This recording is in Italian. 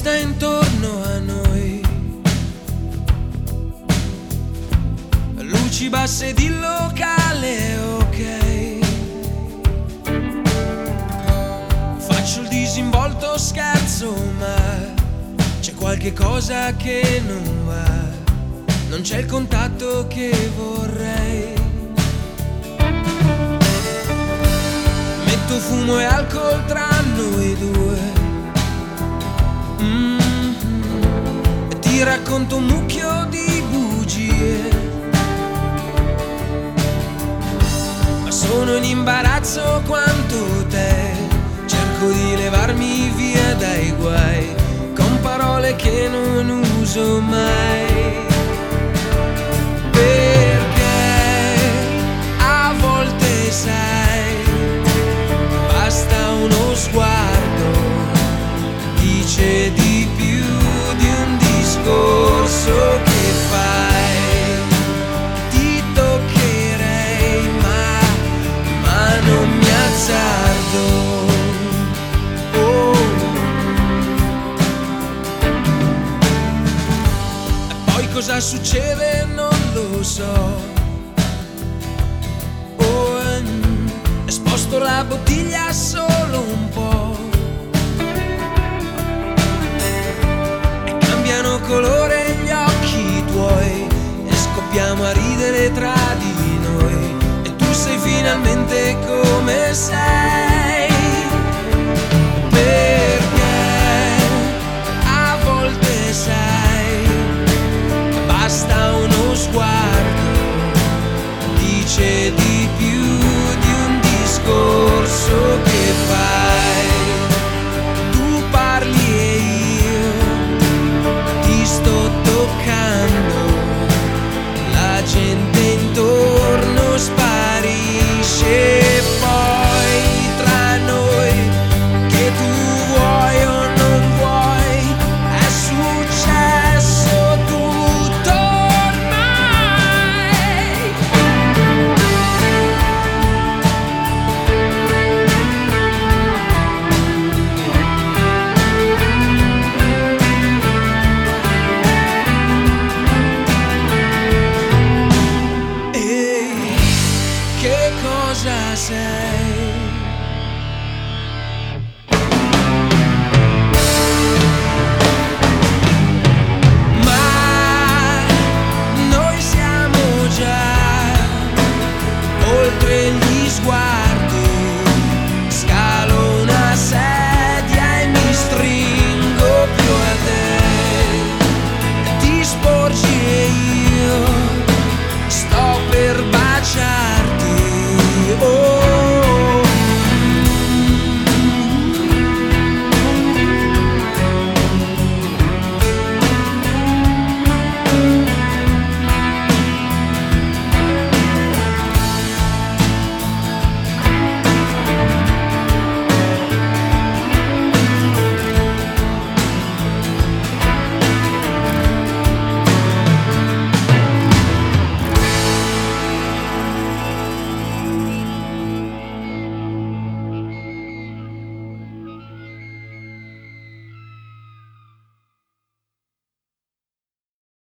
vista intorno a noi, luci basse di locale, ok. Faccio il disinvolto, scherzo, ma c'è qualche cosa che non va, non c'è il contatto che vorrei. Metto fumo e alcol tra noi due, e ti racconto un mucchio di bugie, ma sono in imbarazzo quanto te. Cerco di levarmi via dai guai con parole che non uso mai, perché a volte sai, basta uno sguardo, dice di più di un discorso che fai. Ti toccherei ma non mi azzardo. Oh. E poi cosa succede non lo so. Sposto la bottiglia solo un po' e cambiano colore gli occhi tuoi e scoppiamo a ridere tra di noi, e tu sei finalmente come sei, perché a volte sai, basta uno sguardo, dice di più discorso che fai. Tu parli e io ti sto toccando, la gente intorno sparisce, e poi tra noi, che tu vuoi o non vuoi, è successo tutto ormai. Che cosa sei? Ma noi siamo già oltre gli sguardi.